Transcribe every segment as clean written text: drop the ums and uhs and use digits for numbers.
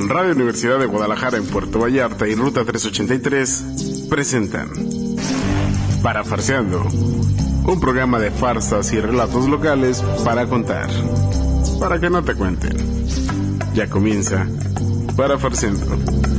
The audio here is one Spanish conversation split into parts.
Radio Universidad de Guadalajara en Puerto Vallarta y Ruta 383 presentan Parafarseando, un programa de farsas y relatos locales para contar, para que no te cuenten. Ya comienza Parafarseando.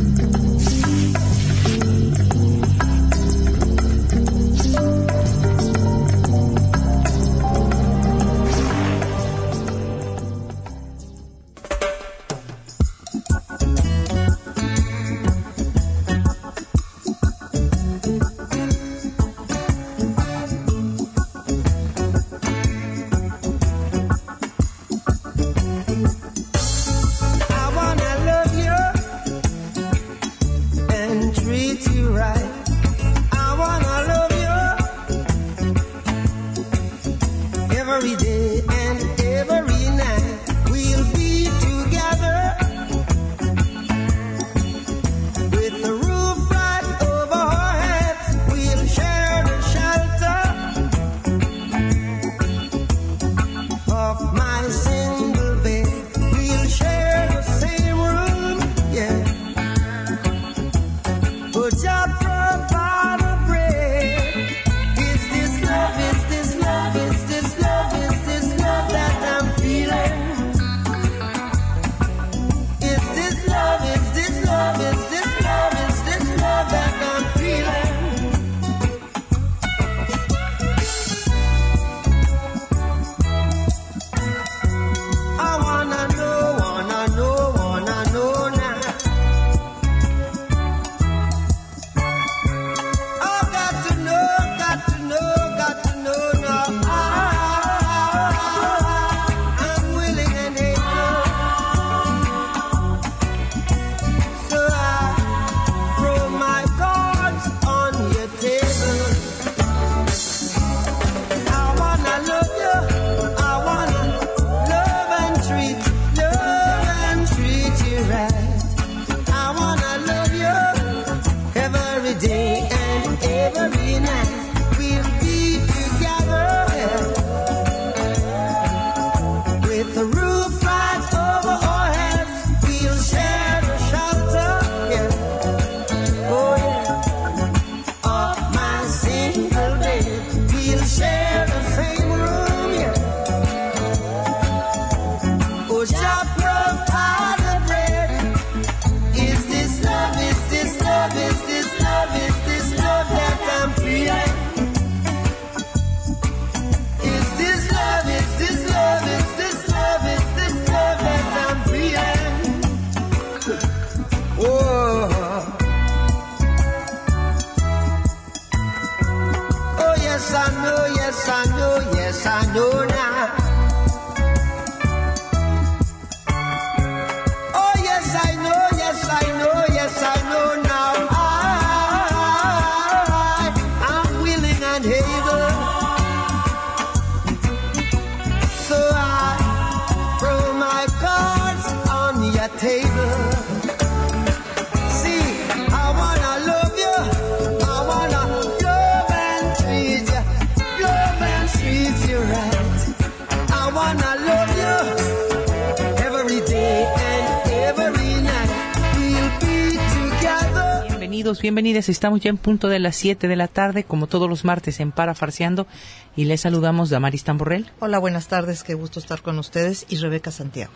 Bienvenidas, estamos ya en punto de las 7 de la tarde, como todos los martes en Parafarseando, y les saludamos Damaris Tamborrell. Hola, buenas tardes, qué gusto estar con ustedes, y Rebeca Santiago.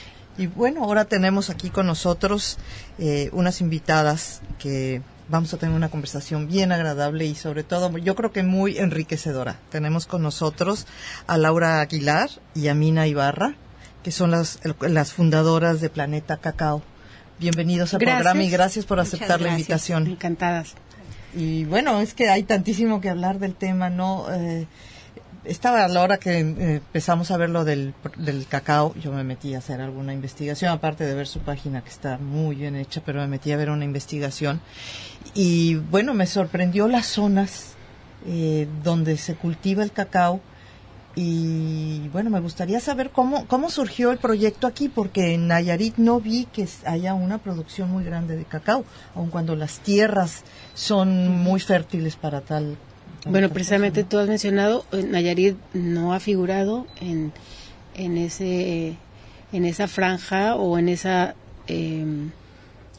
Y bueno, ahora tenemos aquí con nosotros unas invitadas que vamos a tener una conversación bien agradable y sobre todo yo creo que muy enriquecedora. Tenemos con nosotros a Laura Aguilar y a Mina Ibarra, que son las fundadoras de Planeta Cacao. Bienvenidos al programa y gracias por aceptar la invitación. Encantadas. Y bueno, es que hay tantísimo que hablar del tema, ¿no? Estaba a la hora que empezamos a ver lo del cacao, yo me metí a hacer alguna investigación, aparte de ver su página que está muy bien hecha, pero me metí a ver una investigación. Y bueno, me sorprendió las zonas donde se cultiva el cacao. Y bueno, me gustaría saber cómo surgió el proyecto aquí, porque en Nayarit no vi que haya una producción muy grande de cacao, aun cuando las tierras son muy fértiles para tal. Bueno, precisamente tú has mencionado, Nayarit no ha figurado en esa franja o en esa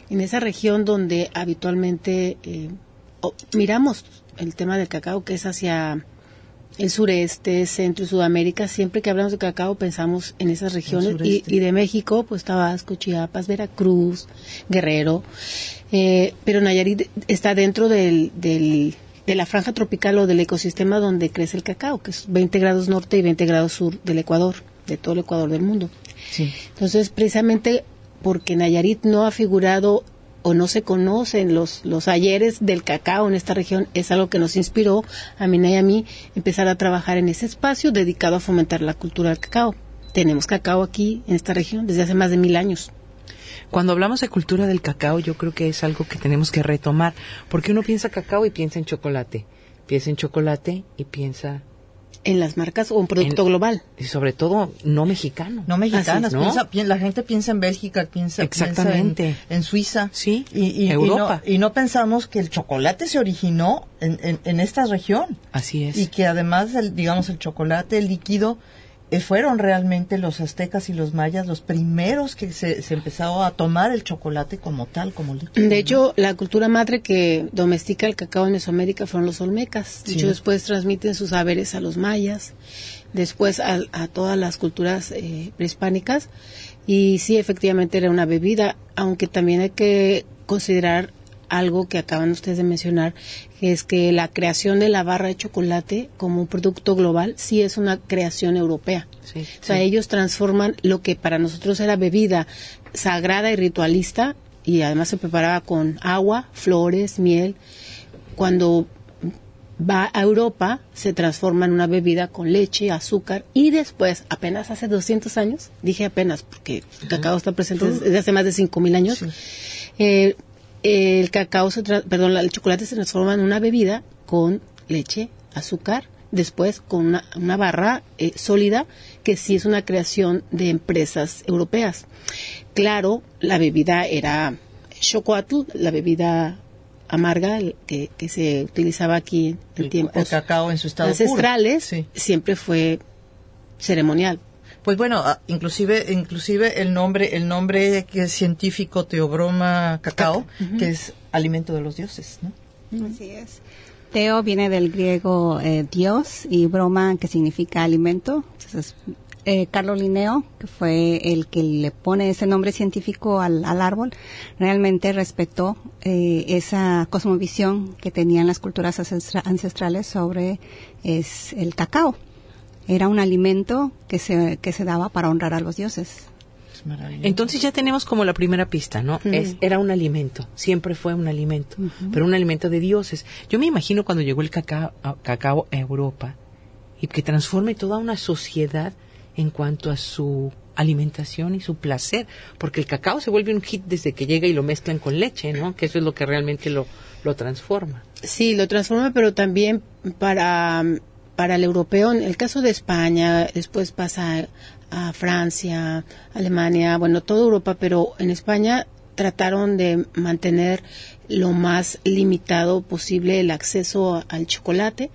en esa región donde habitualmente miramos el tema del cacao, que es hacia el sureste, centro y Sudamérica. Siempre que hablamos de cacao pensamos en esas regiones, y de México, pues Tabasco, Chiapas, Veracruz, Guerrero, pero Nayarit está dentro de la franja tropical o del ecosistema donde crece el cacao, que es 20 grados norte y 20 grados sur del Ecuador, de todo el Ecuador del mundo. Sí. Entonces, precisamente porque Nayarit no ha figurado o no se conocen los ayeres del cacao en esta región, es algo que nos inspiró a Mina y a mí empezar a trabajar en ese espacio dedicado a fomentar la cultura del cacao. Tenemos cacao aquí en esta región desde hace más de 1000 años. Cuando hablamos de cultura del cacao, yo creo que es algo que tenemos que retomar, porque uno piensa cacao y piensa en chocolate, y piensa en las marcas o un producto global. Y sobre todo, no mexicano. No mexicanas. ¿no? La gente piensa en Bélgica, piensa en Suiza. Sí, Europa. Y no pensamos que el chocolate se originó en esta región. Así es. Y que además, el chocolate, el líquido, fueron realmente los aztecas y los mayas los primeros que se empezó a tomar el chocolate como tal, como líquido. De hecho, la cultura madre que domestica el cacao en Mesoamérica fueron los olmecas. De hecho, después transmiten sus saberes a los mayas, después a todas las culturas prehispánicas. Y sí, efectivamente era una bebida, aunque también hay que considerar algo que acaban ustedes de mencionar, que es que la creación de la barra de chocolate como un producto global sí es una creación europea. Sí, o sea, ellos transforman lo que para nosotros era bebida sagrada y ritualista, y además se preparaba con agua, flores, miel. Cuando va a Europa, se transforma en una bebida con leche, azúcar, y después, apenas hace 200 años, dije apenas porque el cacao está presente desde hace más de 5,000 años, el chocolate se transforma en una bebida con leche, azúcar, después con una barra sólida, que sí es una creación de empresas europeas. Claro, la bebida era xocoatl, la bebida amarga que se utilizaba aquí en tiempos el cacao en su estado ancestrales, puro. siempre fue ceremonial. Pues bueno, inclusive el nombre que es científico, Theobroma cacao, que es alimento de los dioses, ¿no? Así es. Teo viene del griego Dios, y broma, que significa alimento. Entonces, Carlo Linneo, que fue el que le pone ese nombre científico al árbol, realmente respetó esa cosmovisión que tenían las culturas ancestrales sobre el cacao. Era un alimento que se daba para honrar a los dioses. Es maravilloso. Entonces ya tenemos como la primera pista, ¿no? Era un alimento, siempre fue un alimento, pero un alimento de dioses. Yo me imagino cuando llegó el cacao a Europa y que transforme toda una sociedad en cuanto a su alimentación y su placer, porque el cacao se vuelve un hit desde que llega y lo mezclan con leche, ¿no? Que eso es lo que realmente lo transforma. Sí, lo transforma, pero también para el europeo, en el caso de España, después pasa a Francia, Alemania, bueno, toda Europa, pero en España trataron de mantener lo más limitado posible el acceso al chocolate.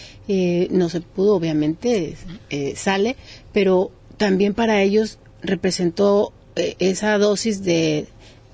No se pudo, obviamente, sale, pero también para ellos representó esa dosis de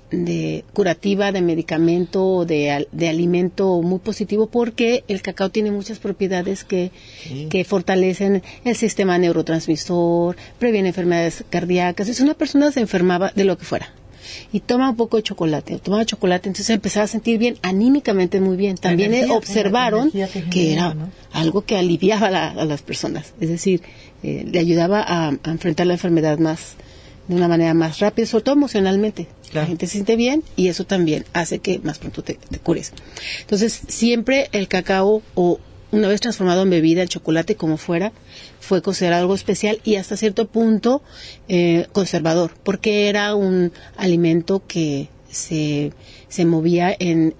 curativa, de medicamento, de alimento muy positivo, porque el cacao tiene muchas propiedades que fortalecen el sistema neurotransmisor, previene enfermedades cardíacas. Si una persona se enfermaba de lo que fuera y toma un poco de chocolate, entonces empezaba a sentir bien, anímicamente muy bien. También observaron que era algo que aliviaba a las personas, es decir, le ayudaba a enfrentar la enfermedad de una manera más rápida, sobre todo emocionalmente. Claro. La gente se siente bien y eso también hace que más pronto te cures. Entonces, siempre el cacao, o una vez transformado en bebida, el chocolate, como fuera, fue considerado algo especial y hasta cierto punto conservador, porque era un alimento que se movía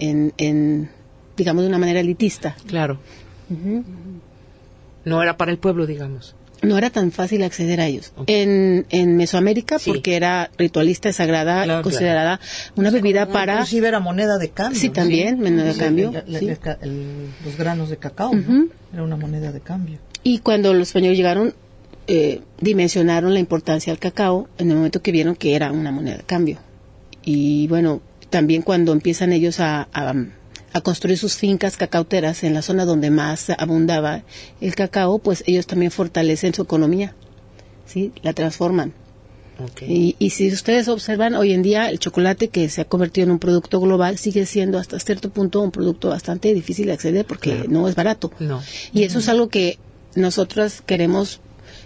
en digamos, de una manera elitista. Claro. No era para el pueblo, digamos. No era tan fácil acceder a ellos. Okay. En Mesoamérica, porque era ritualista, sagrada, considerada una bebida para... Inclusive era moneda de cambio. Sí, también, moneda de cambio. Los granos de cacao, ¿no? Era una moneda de cambio. Y cuando los españoles llegaron, dimensionaron la importancia del cacao en el momento que vieron que era una moneda de cambio. Y bueno, también cuando empiezan ellos a construir sus fincas cacauteras en la zona donde más abundaba el cacao, pues ellos también fortalecen su economía, ¿sí? La transforman. Okay. Y si ustedes observan, hoy en día el chocolate, que se ha convertido en un producto global, sigue siendo hasta cierto punto un producto bastante difícil de acceder porque claro, no es barato. No. Y eso es algo que nosotras queremos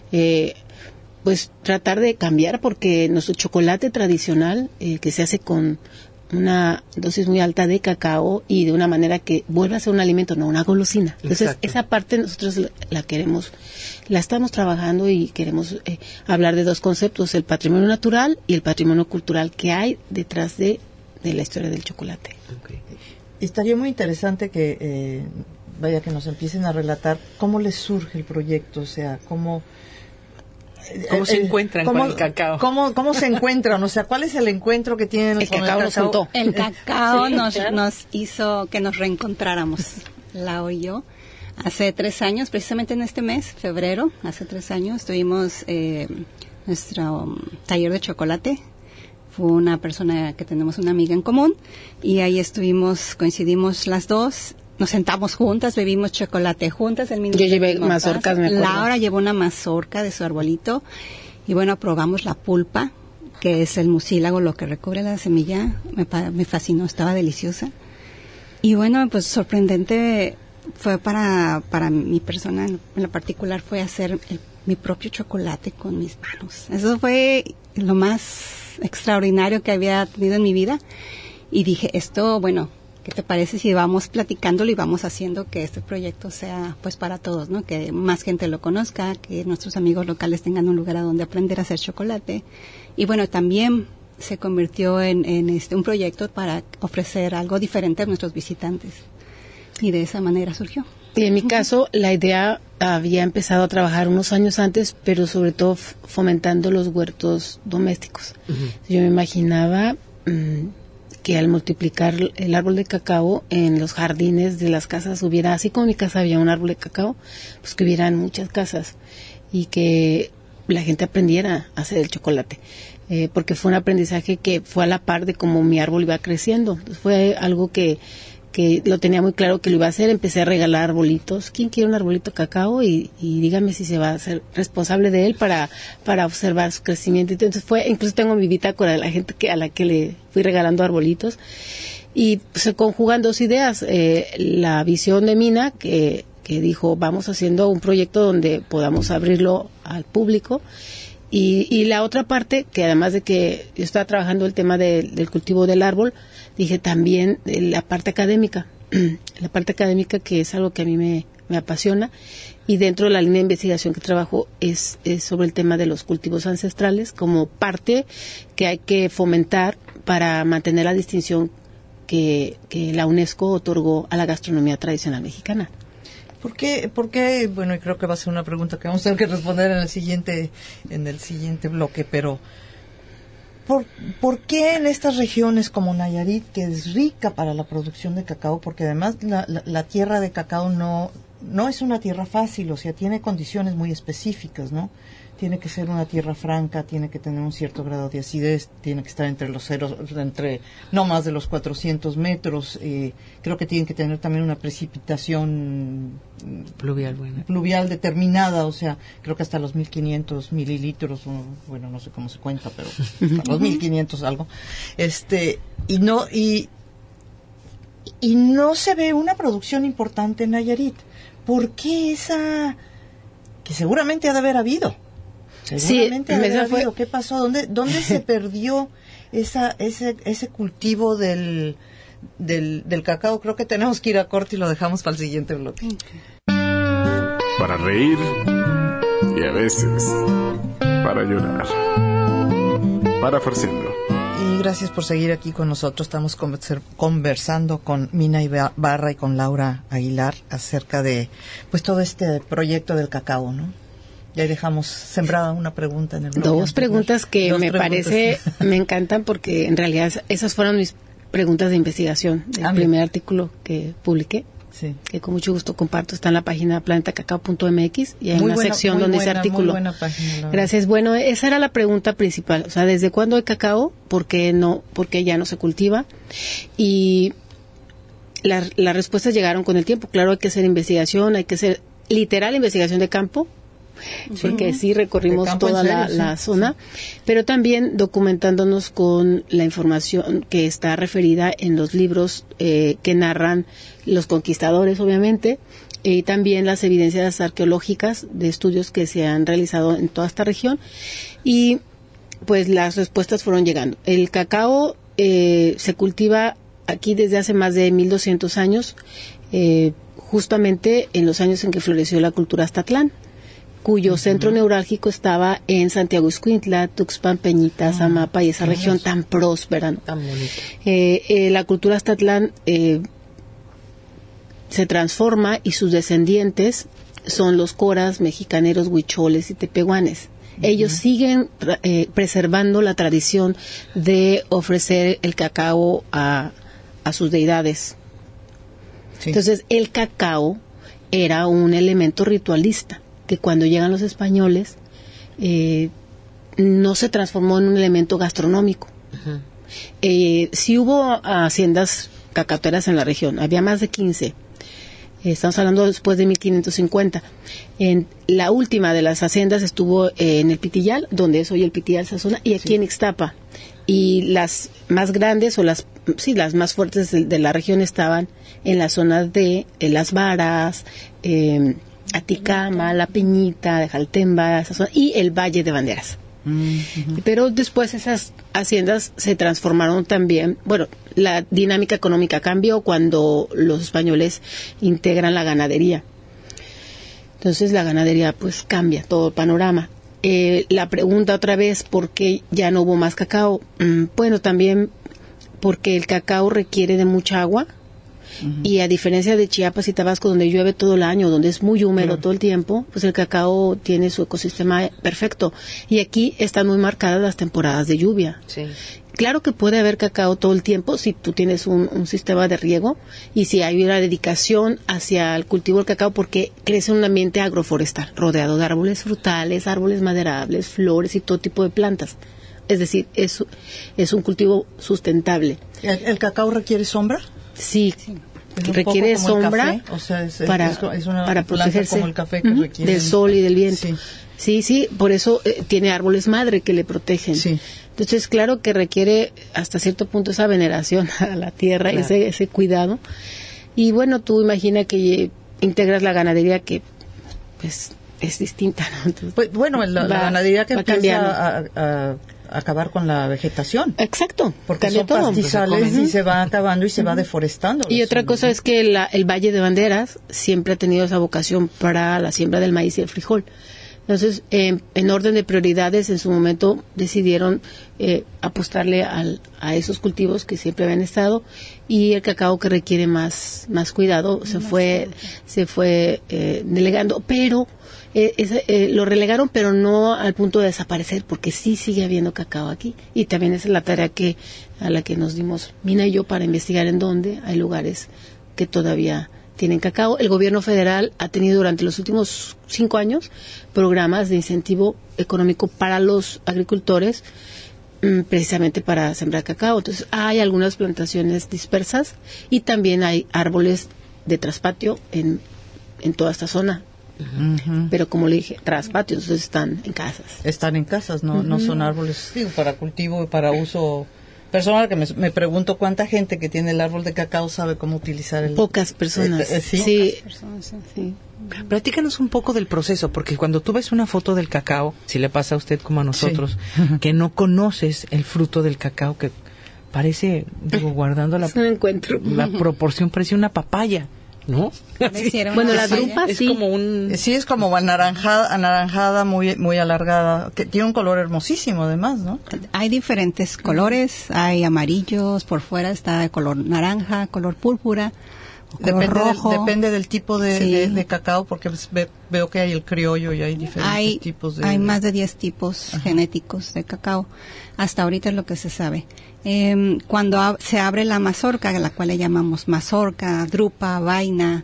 pues tratar de cambiar, porque nuestro chocolate tradicional, que se hace con una dosis muy alta de cacao y de una manera que vuelva a ser un alimento, no una golosina. Entonces, exacto, esa parte nosotros la queremos, la estamos trabajando, y queremos hablar de dos conceptos: el patrimonio natural y el patrimonio cultural que hay detrás de la historia del chocolate. Okay. Estaría muy interesante que, que nos empiecen a relatar cómo les surge el proyecto, o sea, cómo se encuentran con el cacao. ¿Cómo se encuentran? O sea, ¿cuál es el encuentro que tienen el con cacao? El cacao nos juntó. El cacao sí, nos hizo que nos reencontráramos, Lau y yo. Hace 3 años, precisamente en este mes, febrero, hace 3 años, tuvimos nuestro taller de chocolate. Fue una persona que tenemos una amiga en común, y ahí coincidimos las dos. Nos sentamos juntas, bebimos chocolate juntas. Yo llevé mazorcas, me acuerdo. Laura llevó una mazorca de su arbolito, y bueno, probamos la pulpa, que es el mucílago, lo que recubre la semilla. Me fascinó, estaba deliciosa. Y bueno, pues sorprendente fue para mi persona en lo particular, fue hacer mi propio chocolate con mis manos. Eso fue lo más extraordinario que había tenido en mi vida. Y dije, ¿qué te parece si vamos platicándolo y vamos haciendo que este proyecto sea pues para todos, ¿no? Que más gente lo conozca, que nuestros amigos locales tengan un lugar a donde aprender a hacer chocolate. Y bueno, también se convirtió en un proyecto para ofrecer algo diferente a nuestros visitantes. Y de esa manera surgió. Y en mi caso, la idea había empezado a trabajar unos años antes, pero sobre todo fomentando los huertos domésticos. Yo me imaginaba que al multiplicar el árbol de cacao en los jardines de las casas hubiera, así como en mi casa había un árbol de cacao, pues que hubieran muchas casas y que la gente aprendiera a hacer el chocolate, porque fue un aprendizaje que fue a la par de cómo mi árbol iba creciendo. Entonces fue algo que lo tenía muy claro que lo iba a hacer. Empecé a regalar arbolitos. ¿Quién quiere un arbolito de cacao? Y dígame si se va a ser responsable de él para observar su crecimiento. Entonces incluso tengo mi bitácora de la gente a la que le fui regalando arbolitos. Y se conjugan dos ideas. La visión de Mina, que dijo, vamos haciendo un proyecto donde podamos abrirlo al público. Y la otra parte, que además de que yo estaba trabajando el tema del cultivo del árbol, dije también la parte académica. La parte académica, que es algo que a mí me apasiona, y dentro de la línea de investigación que trabajo es sobre el tema de los cultivos ancestrales, como parte que hay que fomentar para mantener la distinción que la UNESCO otorgó a la gastronomía tradicional mexicana. ¿Por qué? Bueno, y creo que va a ser una pregunta que vamos a tener que responder en el siguiente bloque, pero ¿por qué en estas regiones como Nayarit, que es rica para la producción de cacao, porque además la tierra de cacao no es una tierra fácil, o sea, tiene condiciones muy específicas, ¿no? Tiene que ser una tierra franca, tiene que tener un cierto grado de acidez, tiene que estar entre no más de los 400 metros, creo que tiene que tener también una precipitación pluvial determinada, o sea, creo que hasta los 1500 mililitros, bueno, no sé cómo se cuenta, pero hasta los 1500 algo, y no se ve una producción importante en Nayarit. ¿Por qué esa? Que seguramente ha de haber habido. ¿Qué pasó? ¿Dónde se perdió ese cultivo del cacao? Creo que tenemos que ir a corte y lo dejamos para el siguiente bloque. Para reír y a veces para llorar. Para Farciendo. Y gracias por seguir aquí con nosotros. Estamos conversando con Mina Ibarra y con Laura Aguilar acerca de pues todo este proyecto del cacao, ¿no? Y ahí dejamos sembrada una pregunta en el bloque. Dos preguntas que parece, me encantan, porque en realidad esas fueron mis preguntas de investigación del primer artículo que publiqué. Sí. que con mucho gusto comparto. Está en la página planetacacao.mx y hay una sección donde dice artículo. Muy buena página, Gracias. Bueno, esa era la pregunta principal. O sea, ¿desde cuándo hay cacao? ¿Por qué ya no se cultiva? Y las respuestas llegaron con el tiempo. Claro, hay que hacer investigación, hay que hacer literal investigación de campo, porque sí recorrimos toda la zona, pero también documentándonos con la información que está referida en los libros que narran los conquistadores, obviamente, y también las evidencias arqueológicas de estudios que se han realizado en toda esta región, y pues las respuestas fueron llegando. El cacao se cultiva aquí desde hace más de 1200 años, justamente en los años en que floreció la cultura aztatlán, cuyo centro neurálgico estaba en Santiago Ixcuintla, Tuxpan, Peñitas, Amapa y esa región tan próspera, ¿no? Tan bonita. La cultura aztatlán se transforma y sus descendientes son los coras, mexicaneros, huicholes y tepehuanes. Ellos siguen preservando la tradición de ofrecer el cacao a sus deidades. Sí. Entonces, el cacao era un elemento ritualista que cuando llegan los españoles no se transformó en un elemento gastronómico. Sí hubo haciendas cacateras en la región, había más de 15. Estamos hablando después de 1550. La última de las haciendas estuvo en el Pitillal, donde es hoy el Pitillal Sazona, y aquí en Ixtapa. Y las más grandes o las más fuertes de la región estaban en la zona de Las Varas, Aticama, La Peñita, de Jaltemba, esa zona, y el Valle de Banderas. Pero después esas haciendas se transformaron también. Bueno, la dinámica económica cambió cuando los españoles integran la ganadería. Entonces la ganadería pues cambia todo el panorama. La pregunta otra vez, ¿por qué ya no hubo más cacao? Bueno, también porque el cacao requiere de mucha agua. Y a diferencia de Chiapas y Tabasco, donde llueve todo el año, donde es muy húmedo todo el tiempo, pues el cacao tiene su ecosistema perfecto. Y aquí están muy marcadas las temporadas de lluvia. Sí. Claro que puede haber cacao todo el tiempo si tú tienes un sistema de riego y si hay una dedicación hacia el cultivo del cacao, porque crece en un ambiente agroforestal, rodeado de árboles frutales, árboles maderables, flores y todo tipo de plantas. Es decir, es un cultivo sustentable. ¿El cacao requiere sombra? Sí, requiere sombra para protegerse como el café que requiere del sol y del viento. Sí, por eso tiene árboles madre que le protegen. Sí. Entonces, claro que requiere hasta cierto punto esa veneración a la tierra, claro, ese cuidado. Y bueno, tú imagina que integras la ganadería que pues es distinta, ¿no? Entonces, pues, bueno, la ganadería que empieza a acabar con la vegetación. Exacto. Porque son pastizales y se va acabando y se va deforestando. Y otra cosa es que el Valle de Banderas siempre ha tenido esa vocación para la siembra del maíz y el frijol. Entonces, en orden de prioridades, en su momento decidieron apostarle a esos cultivos que siempre habían estado, y el cacao, que requiere más cuidado, se fue delegando, pero lo relegaron, pero no al punto de desaparecer, porque sí sigue habiendo cacao aquí, y también esa es la tarea a la que nos dimos Mina y yo para investigar en dónde hay lugares que todavía tienen cacao. El gobierno federal ha tenido durante los últimos 5 años programas de incentivo económico para los agricultores, precisamente para sembrar cacao. Entonces hay algunas plantaciones dispersas y también hay árboles de traspatio en toda esta zona. Pero como le dije, traspatio, entonces están en casas. Están en casas, no son árboles para cultivo y para uso personal, que me pregunto cuánta gente que tiene el árbol de cacao sabe cómo utilizar Pocas personas. Sí. Platícanos un poco del proceso, porque cuando tú ves una foto del cacao, si le pasa a usted como a nosotros, que no conoces el fruto del cacao, que parece, guardando la proporción, parece una papaya, ¿no? Bueno, la drupa es como sí, es como anaranjada, muy alargada, que tiene un color hermosísimo además, ¿no? Hay diferentes colores, hay amarillos, por fuera está de color naranja, color púrpura, color rojo. Depende del tipo de cacao, porque veo que hay el criollo y hay diferentes tipos de... Hay más de 10 tipos genéticos de cacao, hasta ahorita es lo que se sabe. Cuando se abre la mazorca, a la cual le llamamos mazorca, drupa, vaina,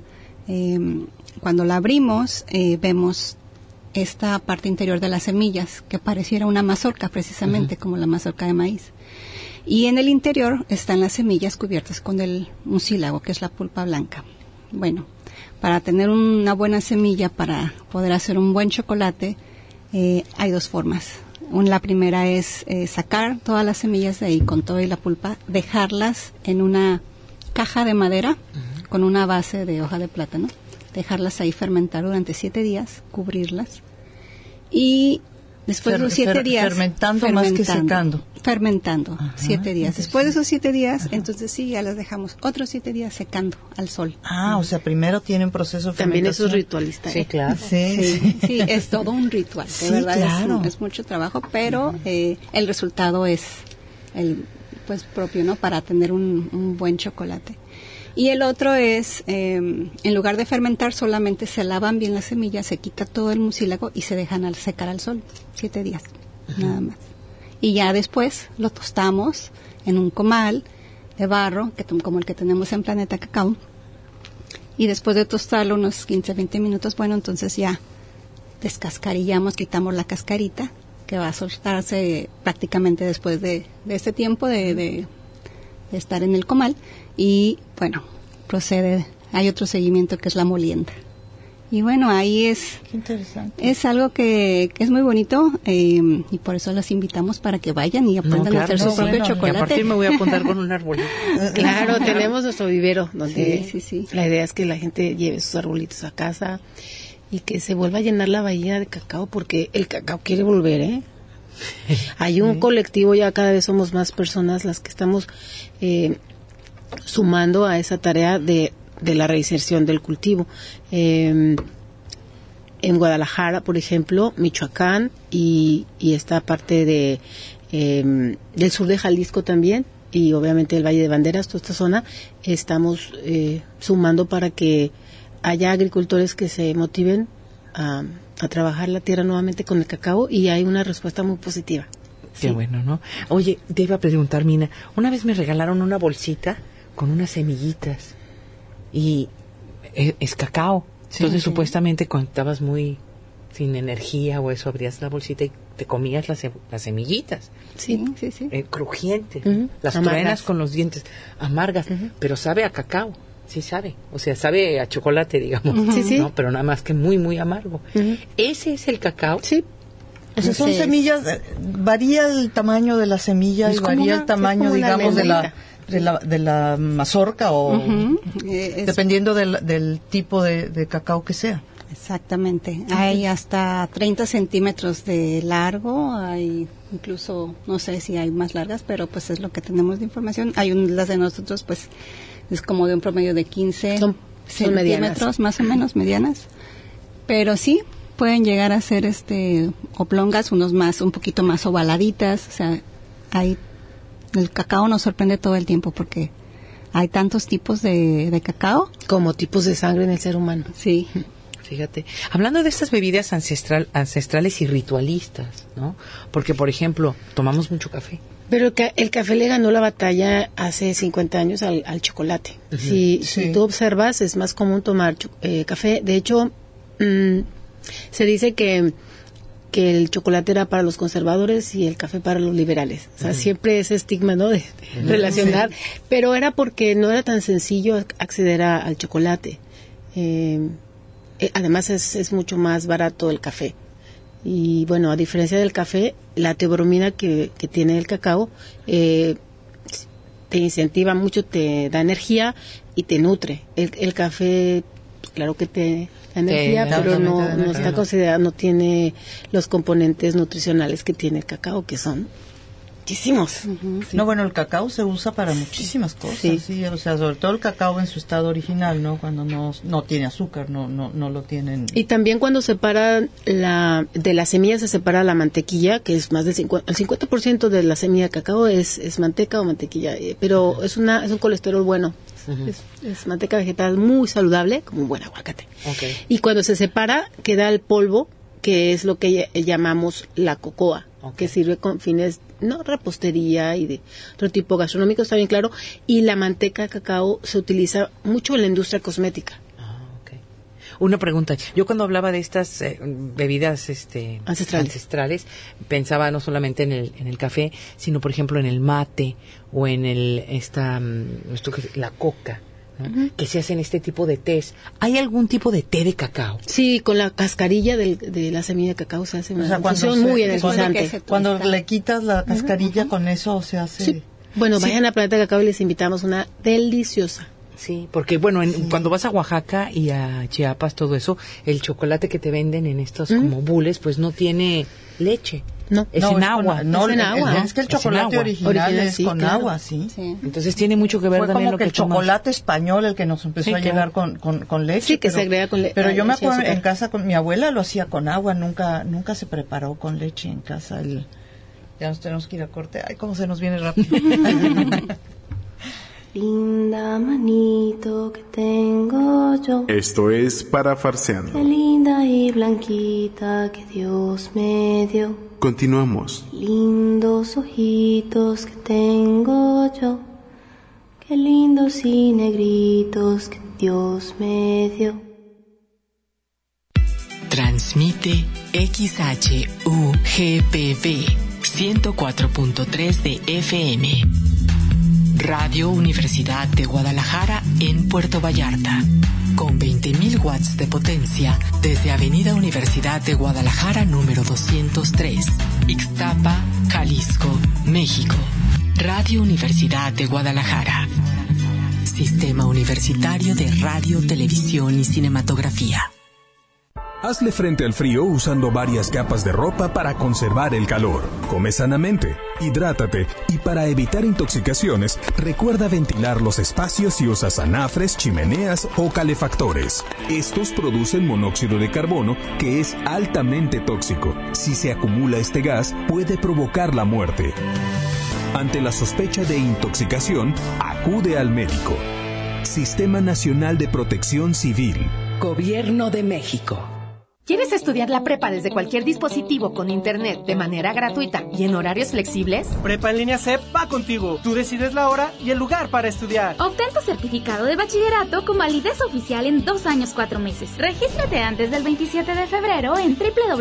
Cuando la abrimos, vemos esta parte interior de las semillas, que pareciera una mazorca, precisamente, como la mazorca de maíz. Y en el interior están las semillas cubiertas con el mucílago, que es la pulpa blanca. Bueno, para tener una buena semilla, para poder hacer un buen chocolate, hay dos formas. La primera es sacar todas las semillas de ahí con toda y la pulpa, dejarlas en una caja de madera con una base de hoja de plátano, dejarlas ahí fermentar durante 7 días, cubrirlas y después de los 7 días fermentando más que secando. Fermentando. Ajá, 7 días. Después de esos 7 días, ajá, entonces sí, ya las dejamos otros 7 días secando al sol. O sea, primero tienen proceso de también fermentación. eso es ritualista. Sí, claro. Sí, es todo un ritual. De Sí, verdad, claro. es mucho trabajo, pero el resultado es el pues propio, ¿no? Para tener un buen chocolate. Y el otro es, en lugar de fermentar, solamente se lavan bien las semillas, se quita todo el mucílago y se dejan al secar al sol, 7 días, nada más. Y ya después lo tostamos en un comal de barro, como el que tenemos en Planeta Cacao. Y después de tostarlo unos 15, 20 minutos, bueno, entonces ya descascarillamos, quitamos la cascarita, que va a soltarse prácticamente después de este tiempo de estar en el comal. Y bueno, procede, hay otro seguimiento que es la molienda. Y bueno, ahí es, Qué interesante. es algo que es muy bonito, y por eso las invitamos para que vayan y aprendan a hacer su propio Y a chocolate. partir me voy a apuntar con un arbolito. Claro, tenemos nuestro vivero donde Sí. la idea es que la gente lleve sus arbolitos a casa y que se vuelva a llenar la bahía de cacao, porque el cacao quiere volver, ¿eh? Hay un colectivo, ya cada vez somos más personas las que estamos sumando a esa tarea de la reinserción del cultivo. En Guadalajara, por ejemplo, Michoacán y esta parte del sur de Jalisco también, y obviamente el Valle de Banderas, toda esta zona, estamos sumando para que haya agricultores que se motiven a trabajar la tierra nuevamente con el cacao, y hay una respuesta muy positiva. Qué bueno, ¿no? Oye, te iba a preguntar, Mina, una vez me regalaron una bolsita con unas semillitas y es cacao. Entonces, supuestamente, cuando estabas muy sin energía o eso, abrías la bolsita y te comías las semillitas. Sí. Crujientes. Uh-huh. Las Amargas. truenas con los dientes. Amargas. Uh-huh. Pero sabe a cacao. Sí sabe. O sea, sabe a chocolate, digamos. Uh-huh. Sí. ¿No? Pero nada más que muy, muy amargo. Uh-huh. ¿Ese es el cacao? Sí. O sea, son semillas, varía el tamaño de la semilla y varía el tamaño, digamos, de la mazorca o dependiendo del tipo de cacao que sea. Exactamente. Hay hasta 30 centímetros de largo, hay incluso, no sé si hay más largas, pero pues es lo que tenemos de información. Hay las de nosotros, pues es como de un promedio de 15 son centímetros, medianas. Más o menos medianas. Pero sí, pueden llegar a ser oblongas, un poquito más ovaladitas. O sea, el cacao nos sorprende todo el tiempo porque hay tantos tipos de cacao. Como tipos de sangre en el ser humano. Sí. Fíjate, hablando de estas bebidas ancestrales y ritualistas, ¿no? Porque, por ejemplo, tomamos mucho café. Pero el café le ganó la batalla hace 50 años al chocolate. Uh-huh. Si tú observas, es más común tomar café. De hecho, se dice que el chocolate era para los conservadores y el café para los liberales. O sea, siempre ese estigma, ¿no? De relacionar. Sí. Pero era porque no era tan sencillo acceder al chocolate. Además es mucho más barato el café. Y bueno, a diferencia del café, la teobromina que tiene el cacao te incentiva mucho, te da energía y te nutre. El café, claro que te da energía, pero no está considerado, no tiene los componentes nutricionales que tiene el cacao, que son muchísimos. Uh-huh. Sí. No, bueno, el cacao se usa para muchísimas cosas, sí, o sea, sobre todo el cacao en su estado original, ¿no? Cuando no tiene azúcar, no lo tienen. Y también cuando separa de la semilla se separa la mantequilla, que es más del el 50% de la semilla de cacao es manteca o mantequilla, pero es un colesterol bueno. Uh-huh. Es manteca vegetal muy saludable, como un buen aguacate. Okay. Y cuando se separa, queda el polvo, que es lo que llamamos la cocoa, que sirve con fines, no, repostería y de otro tipo gastronómico, está bien claro. Y la manteca de cacao se utiliza mucho en la industria cosmética. Una pregunta. Yo cuando hablaba de estas bebidas ancestrales, pensaba no solamente en el café, sino por ejemplo en el mate o en la coca, ¿no? Que se hacen este tipo de tés. ¿Hay algún tipo de té de cacao? Sí, con la cascarilla de la semilla de cacao se hace una infusión muy energizante. Cuando le quitas la cascarilla, con eso se hace... Sí. Bueno, vayan a Planeta Cacao y les invitamos una deliciosa. Sí, porque bueno, cuando vas a Oaxaca y a Chiapas, todo eso, el chocolate que te venden en estos como bules, pues no tiene leche. No, es en agua. Es que el chocolate original es con claro. Agua, sí. Entonces tiene mucho que ver Fue también como lo que el tomas. chocolate español el que nos empezó a llegar con leche. Sí, que se agrega con leche. Pero yo me acuerdo en casa con mi abuela lo hacía con agua, nunca se preparó con leche en casa. Ya nos tenemos que ir a corte. Ay, cómo se nos viene rápido. Linda manito que tengo yo. Esto es Parafarseando. Qué linda y blanquita que Dios me dio. Continuamos. Lindos ojitos que tengo yo. Qué lindos y negritos que Dios me dio. Transmite XHUGPV 104.3 de FM. Radio Universidad de Guadalajara en Puerto Vallarta, con 20.000 watts de potencia desde Avenida Universidad de Guadalajara número 203, Ixtapa, Jalisco, México. Radio Universidad de Guadalajara. Sistema Universitario de Radio, Televisión y Cinematografía. Hazle frente al frío usando varias capas de ropa para conservar el calor. Come sanamente, hidrátate y para evitar intoxicaciones, recuerda ventilar los espacios si usas anafres, chimeneas o calefactores. Estos producen monóxido de carbono que es altamente tóxico. Si se acumula este gas, puede provocar la muerte. Ante la sospecha de intoxicación, acude al médico. Sistema Nacional de Protección Civil. Gobierno de México. ¿Quieres estudiar la prepa desde cualquier dispositivo con internet de manera gratuita y en horarios flexibles? Prepa en línea CEP va contigo. Tú decides la hora y el lugar para estudiar. Obtén tu certificado de bachillerato con validez oficial en 2 años 4 meses. Regístrate antes del 27 de febrero en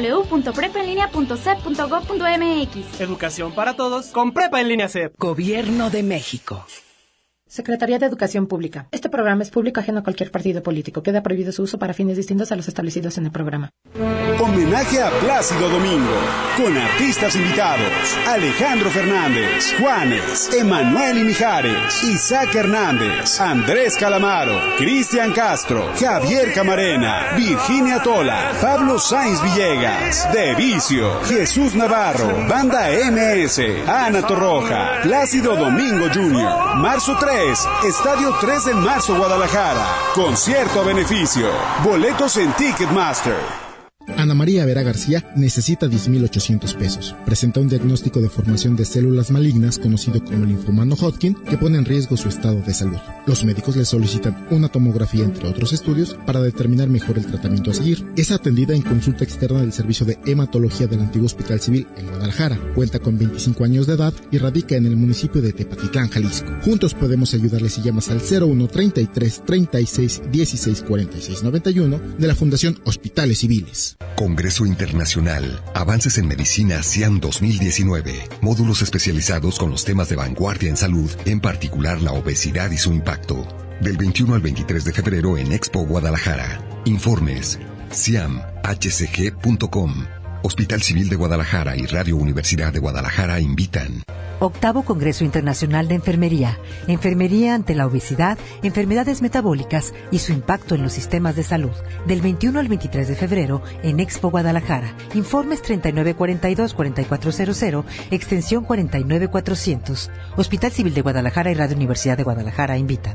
www.prepaenlinea.cep.gov.mx. Educación para todos con Prepa en línea CEP. Gobierno de México. Secretaría de Educación Pública. Este programa es público ajeno a cualquier partido político. Queda prohibido su uso para fines distintos a los establecidos en el programa. Homenaje a Plácido Domingo, con artistas invitados: Alejandro Fernández, Juanes, Emanuel y Mijares, Isaac Hernández, Andrés Calamaro, Cristian Castro, Javier Camarena, Virginia Tola, Pablo Sáenz Villegas, De Vicio, Jesús Navarro, Banda MS, Ana Torroja, Plácido Domingo Jr., marzo 3, Estadio 3 de Marzo, Guadalajara. Concierto a beneficio. Boletos en Ticketmaster. Ana María Vera García necesita 10,800 pesos. Presenta un diagnóstico de formación de células malignas conocido como linfoma no-Hodgkin que pone en riesgo su estado de salud. Los médicos le solicitan una tomografía entre otros estudios para determinar mejor el tratamiento a seguir. Es atendida en consulta externa del servicio de hematología del antiguo Hospital Civil en Guadalajara. Cuenta con 25 años de edad y radica en el municipio de Tepatitlán, Jalisco. Juntos podemos ayudarle si llamas al 01 33 36 16 46 91 de la Fundación Hospitales Civiles. Congreso Internacional Avances en Medicina CIAM 2019. Módulos especializados con los temas de vanguardia en salud, en particular la obesidad y su impacto. Del 21 al 23 de febrero en Expo Guadalajara. Informes: ciamhcg.com. Hospital Civil de Guadalajara y Radio Universidad de Guadalajara invitan. Octavo Congreso Internacional de Enfermería. Enfermería ante la obesidad, enfermedades metabólicas y su impacto en los sistemas de salud. Del 21 al 23 de febrero en Expo Guadalajara. Informes 3942-4400, extensión 49400. Hospital Civil de Guadalajara y Radio Universidad de Guadalajara invitan.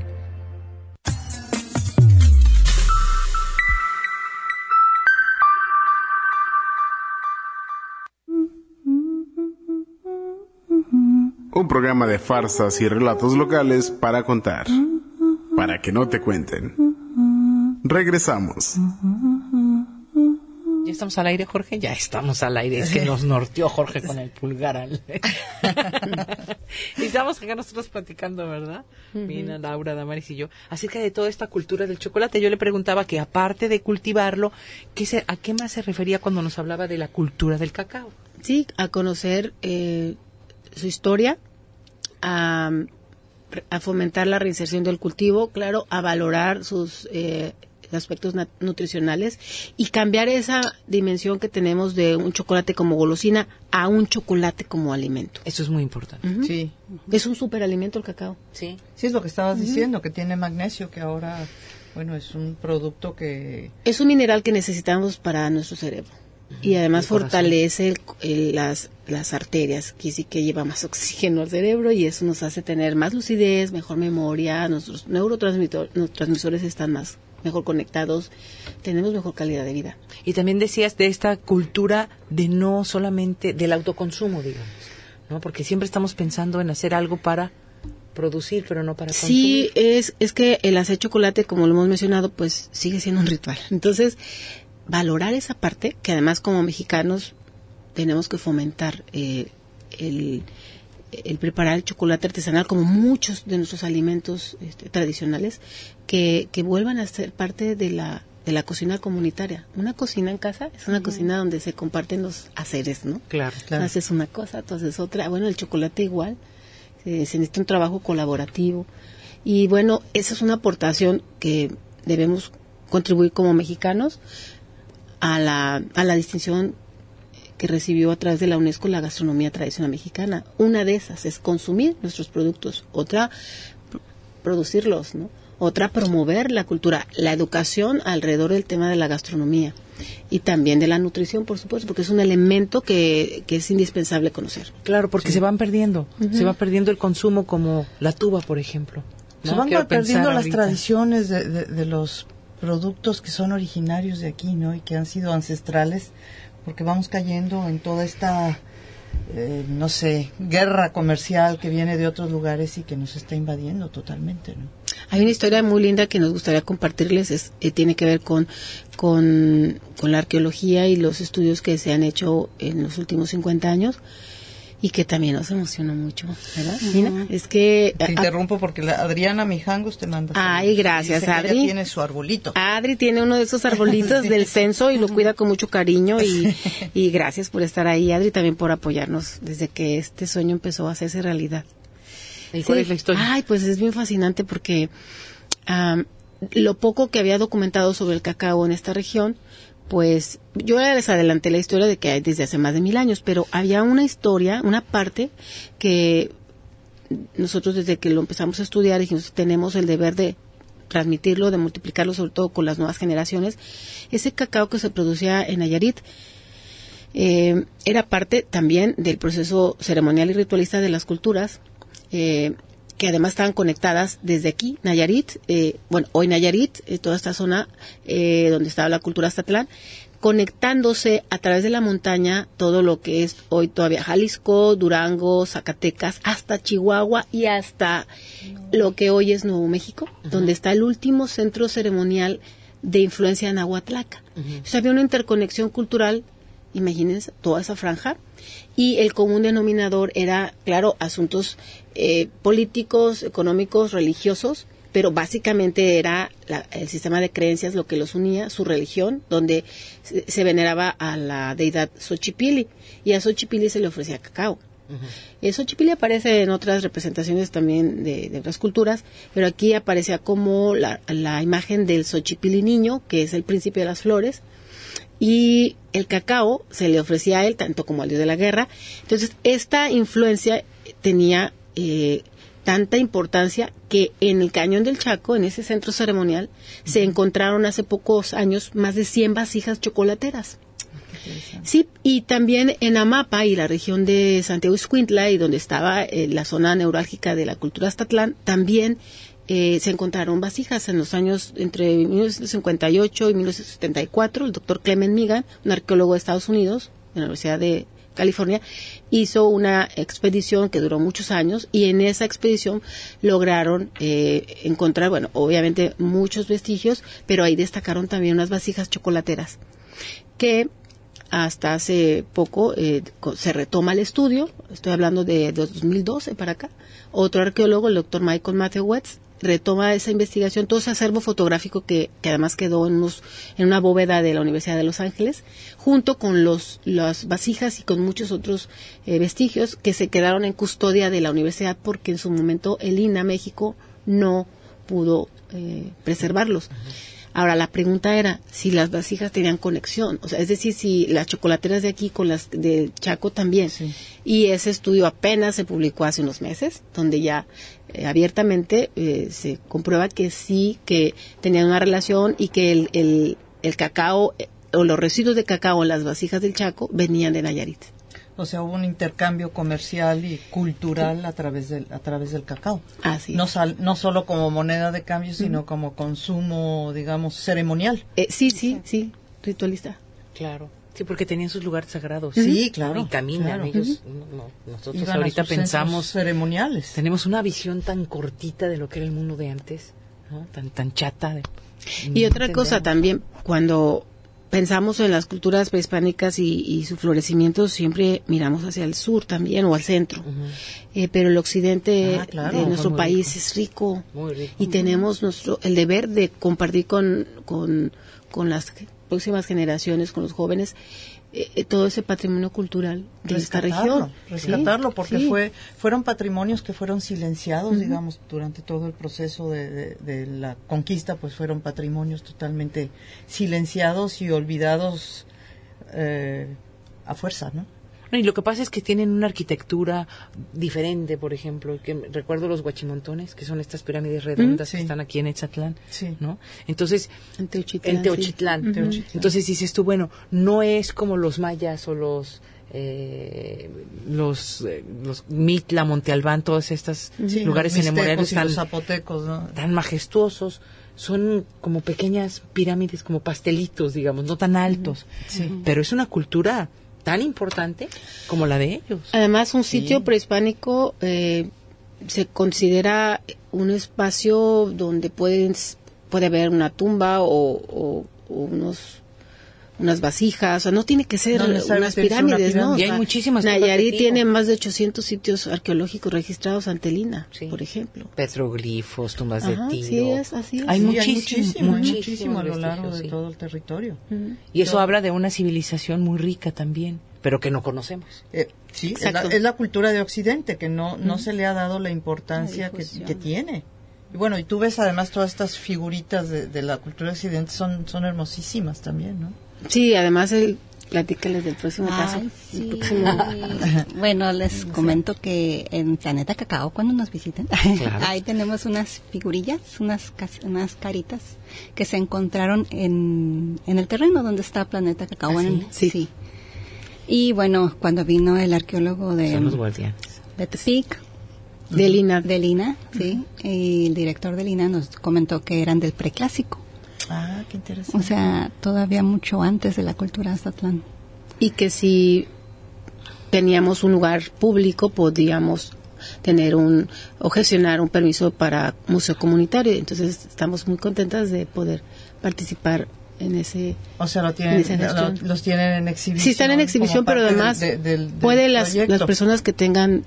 Un programa de farsas y relatos locales para contar, para que no te cuenten. Regresamos. ¿Ya estamos al aire, Jorge? Ya estamos al aire. Es que nos norteó Jorge con el pulgar. Y estamos acá nosotros platicando, ¿verdad? Mina, Laura, Damaris y yo, acerca de toda esta cultura del chocolate. Yo le preguntaba que aparte de cultivarlo, ¿a qué más se refería cuando nos hablaba de la cultura del cacao? Sí, a conocer su historia, a fomentar la reinserción del cultivo, claro, a valorar sus aspectos nutricionales y cambiar esa dimensión que tenemos de un chocolate como golosina a un chocolate como alimento. Eso es muy importante. Sí. Es un superalimento el cacao. Sí. Sí, es lo que estabas diciendo, que tiene magnesio, que ahora, bueno, es un producto que... Es un mineral que necesitamos para nuestro cerebro. Y además fortalece las arterias, que sí que lleva más oxígeno al cerebro y eso nos hace tener más lucidez, mejor memoria, nuestros neurotransmisores están mejor conectados, tenemos mejor calidad de vida. Y también decías de esta cultura de no solamente del autoconsumo, digamos, ¿no? Porque siempre estamos pensando en hacer algo para producir, pero no para consumir. Sí, es que el hacer chocolate, como lo hemos mencionado, pues sigue siendo un ritual. Entonces, valorar esa parte, que además como mexicanos tenemos que fomentar el preparar el chocolate artesanal como muchos de nuestros alimentos tradicionales, que vuelvan a ser parte de la cocina comunitaria. Una cocina en casa es una cocina donde se comparten los haceres, ¿no? Claro. Haces una cosa, tú haces otra. Bueno, el chocolate igual, se necesita un trabajo colaborativo. Y bueno, esa es una aportación que debemos contribuir como mexicanos a la distinción que recibió a través de la UNESCO la gastronomía tradicional mexicana. Una de esas es consumir nuestros productos, otra producirlos, ¿no? Otra promover la cultura, la educación alrededor del tema de la gastronomía y también de la nutrición, por supuesto, porque es un elemento que es indispensable conocer. Claro, porque se van perdiendo, se va perdiendo el consumo, como la tuba, por ejemplo, ¿no? Se van perdiendo las tradiciones de los productos que son originarios de aquí, ¿no? Y que han sido ancestrales, porque vamos cayendo en toda esta, no sé, guerra comercial que viene de otros lugares y que nos está invadiendo totalmente, ¿no? Hay una historia muy linda que nos gustaría compartirles, tiene que ver con la arqueología y los estudios que se han hecho en los últimos 50 años y que también nos emocionó mucho, ¿verdad, Nina? Es que... Te interrumpo porque Adriana Mijangos te manda. Ay, gracias, dice que Adri. ella tiene su arbolito. Adri tiene uno de esos arbolitos del censo y lo cuida con mucho cariño y gracias por estar ahí, Adri, también por apoyarnos desde que este sueño empezó a hacerse realidad. ¿Y cuál es la historia? Ay, pues es bien fascinante porque lo poco que había documentado sobre el cacao en esta región, pues yo les adelanté la historia de que hay desde hace más de 1000 años, pero había una historia, una parte que nosotros desde que lo empezamos a estudiar dijimos, tenemos el deber de transmitirlo, de multiplicarlo, sobre todo con las nuevas generaciones. Ese cacao que se producía en Nayarit era parte también del proceso ceremonial y ritualista de las culturas, que además estaban conectadas desde aquí, Nayarit, hoy Nayarit, toda esta zona donde estaba la cultura Aztatlán, conectándose a través de la montaña todo lo que es hoy todavía Jalisco, Durango, Zacatecas, hasta Chihuahua y hasta lo que hoy es Nuevo México, donde está el último centro ceremonial de influencia nahuatlaca. O sea, había una interconexión cultural, imagínense, toda esa franja, y el común denominador era, claro, asuntos políticos, económicos, religiosos, pero básicamente era el sistema de creencias lo que los unía, su religión, donde se veneraba a la deidad Xochipilli, y a Xochipilli se le ofrecía cacao. Xochipilli aparece en otras representaciones también de otras culturas, pero aquí aparecía como la imagen del Xochipilli niño, que es el príncipe de las flores, y el cacao se le ofrecía a él tanto como al dios de la guerra. Entonces esta influencia tenía tanta importancia que en el Cañón del Chaco, en ese centro ceremonial, se encontraron hace pocos años más de 100 vasijas chocolateras. Sí, y también en Amapa y la región de Santiago Ixcuintla, y donde estaba la zona neurálgica de la cultura Aztatlán, también se encontraron vasijas en los años entre 1958 y 1974. El doctor Clement Meegan, un arqueólogo de Estados Unidos, de la Universidad de California, hizo una expedición que duró muchos años, y en esa expedición lograron encontrar, bueno, obviamente muchos vestigios, pero ahí destacaron también unas vasijas chocolateras. que hasta hace poco se retoma el estudio. Estoy hablando de 2012 para acá. Otro arqueólogo, el doctor Michael Matthews, retoma esa investigación, todo ese acervo fotográfico que además quedó en una bóveda de la Universidad de Los Ángeles, junto con las vasijas y con muchos otros vestigios que se quedaron en custodia de la universidad, porque en su momento el INA México no pudo preservarlos. Ahora, la pregunta era si las vasijas tenían conexión, o sea, es decir, si las chocolateras de aquí con las del Chaco también. Sí. Y ese estudio apenas se publicó hace unos meses, donde ya abiertamente se comprueba que sí, que tenían una relación y que el cacao o los residuos de cacao en las vasijas del Chaco venían de Nayarit. O sea, hubo un intercambio comercial y cultural a través del cacao. Así es. No solo como moneda de cambio, sino como consumo, digamos, ceremonial. Sí, ritualista. Claro. Sí, porque tenían sus lugares sagrados. Sí, claro. Y caminan claro. ellos. Nosotros iban ahorita a sus pensamos ceremoniales. Tenemos una visión tan cortita de lo que era el mundo de antes, ¿no? Tan chata. Y otra cosa también, cuando pensamos en las culturas prehispánicas y su florecimiento, siempre miramos hacia el sur también o al centro. Pero el occidente de nuestro país es rico. Muy rico. Y tenemos el deber de compartir con las próximas generaciones, con los jóvenes, todo ese patrimonio cultural de esta región. Rescatarlo, porque fueron patrimonios que fueron silenciados, digamos, durante todo el proceso de la conquista, pues fueron patrimonios totalmente silenciados y olvidados a fuerza, ¿no? Y lo que pasa es que tienen una arquitectura diferente, por ejemplo, que recuerdo los huachimontones, que son estas pirámides redondas que están aquí en Etzatlán, ¿no? Entonces, en Teochitlán. Entonces dices tú, bueno, no es como los mayas o los Mitla, Monte Albán, todos estos lugares ceremoniales los zapotecos, ¿no? Tan majestuosos. Son como pequeñas pirámides, como pastelitos, digamos, no tan altos. Pero es una cultura tan importante como la de ellos. Además, un sitio prehispánico se considera un espacio donde puede haber una tumba o unas vasijas, o sea, no tiene que ser unas pirámides, ¿no? Y hay muchísimas. Nayarit tiene más de 800 sitios arqueológicos registrados ante el INA, por ejemplo. Petroglifos, tumbas de tiro. Sí, es así. Hay muchísimo a lo largo de todo el territorio. Y eso habla de una civilización muy rica también, pero que no conocemos. Sí, es la cultura de Occidente, que no se le ha dado la importancia que tiene. Y bueno, y tú ves además todas estas figuritas de la cultura de Occidente, son hermosísimas también, ¿no? Sí, además platícales del próximo paso. Sí. Bueno, les comento que en Planeta Cacao, cuando nos visiten, ahí tenemos unas figurillas, unas caritas que se encontraron en el terreno donde está Planeta Cacao. Sí. Y bueno, cuando vino el arqueólogo de Tepic, del INA, sí, y el director del INA nos comentó que eran del preclásico. Ah, qué interesante. O sea, todavía mucho antes de la cultura Aztlán. Y que si teníamos un lugar público, podíamos tener o gestionar un permiso para museo comunitario. Entonces, estamos muy contentas de poder participar en ese. O sea, los tienen en exhibición. Sí, están en exhibición, pero además puede las personas que tengan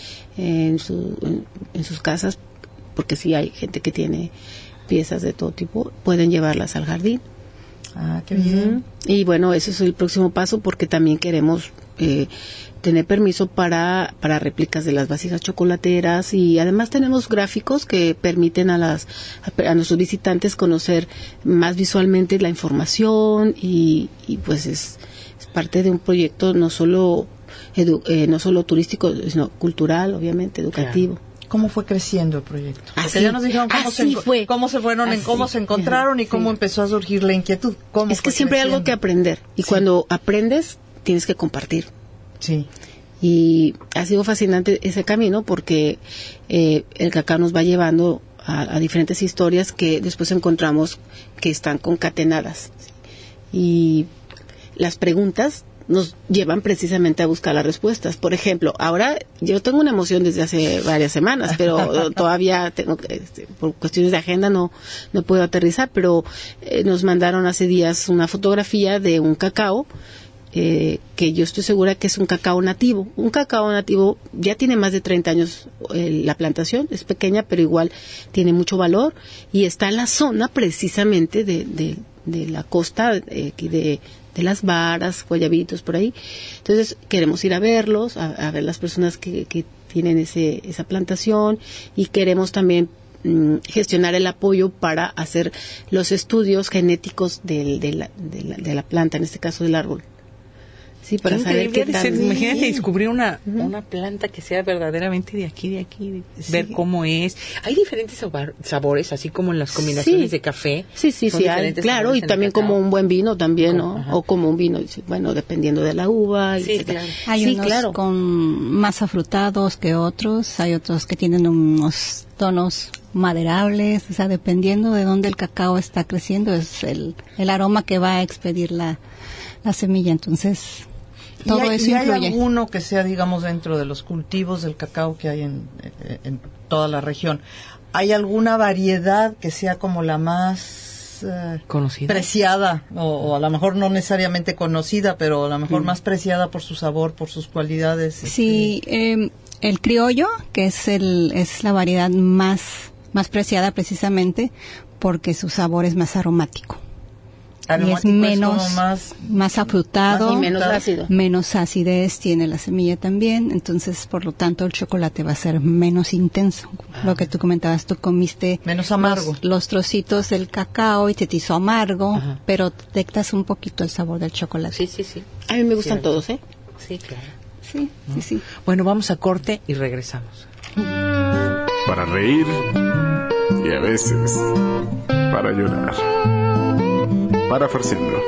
en sus casas, porque sí hay gente que tiene piezas de todo tipo, pueden llevarlas al jardín. Ah, qué bien. Y bueno, ese es el próximo paso, porque también queremos tener permiso para réplicas de las vasijas chocolateras, y además tenemos gráficos que permiten a nuestros visitantes conocer más visualmente la información, y pues es parte de un proyecto no solo turístico, sino cultural, obviamente, educativo. Claro. ¿Cómo fue creciendo el proyecto? Porque ya nos dijeron cómo se encontraron y cómo empezó a surgir la inquietud. Es que siempre hay algo que aprender, y cuando aprendes tienes que compartir. Sí. Y ha sido fascinante ese camino, porque el cacao nos va llevando a diferentes historias que después encontramos que están concatenadas. Y las preguntas nos llevan precisamente a buscar las respuestas. Por ejemplo, ahora yo tengo una emoción desde hace varias semanas, pero todavía tengo que, por cuestiones de agenda no puedo aterrizar, pero nos mandaron hace días una fotografía de un cacao que yo estoy segura que es un cacao nativo. Un cacao nativo ya tiene más de 30 años la plantación, es pequeña, pero igual tiene mucho valor y está en la zona precisamente de la costa de las Varas, Guayabitos, por ahí. Entonces queremos ir a verlos, a ver las personas que tienen esa plantación, y queremos también gestionar el apoyo para hacer los estudios genéticos de la planta, en este caso del árbol. Sí, para saber qué tal. Imagínate descubrir una planta que sea verdaderamente de aquí, ver cómo es. Hay diferentes sabores, así como en las combinaciones de café. Sí, hay, claro, y también como un buen vino también, ¿no? O como un vino, bueno, dependiendo de la uva. Sí, claro. Hay unos con más afrutados que otros, hay otros que tienen unos tonos maderables, o sea, dependiendo de dónde el cacao está creciendo, es el aroma que va a expedir la semilla, entonces todo eso influye. ¿Hay alguno que sea, digamos, dentro de los cultivos del cacao que hay en toda la región? ¿Hay alguna variedad que sea como la más conocida, preciada, o a lo mejor no necesariamente conocida, pero a lo mejor más preciada por su sabor, por sus cualidades? Sí, el criollo, que es la variedad más preciada precisamente porque su sabor es más aromático. Y es más afrutado, y menos ácido. Menos acidez tiene la semilla también, entonces por lo tanto el chocolate va a ser menos intenso. Lo que tú comentabas, tú comiste menos amargo, los trocitos del cacao y te hizo amargo, pero detectas un poquito el sabor del chocolate. Sí. A mí me gustan todos, ¿eh? Sí, claro. Sí. Bueno, vamos a corte y regresamos. Para reír y a veces para llorar. Para Farciendo.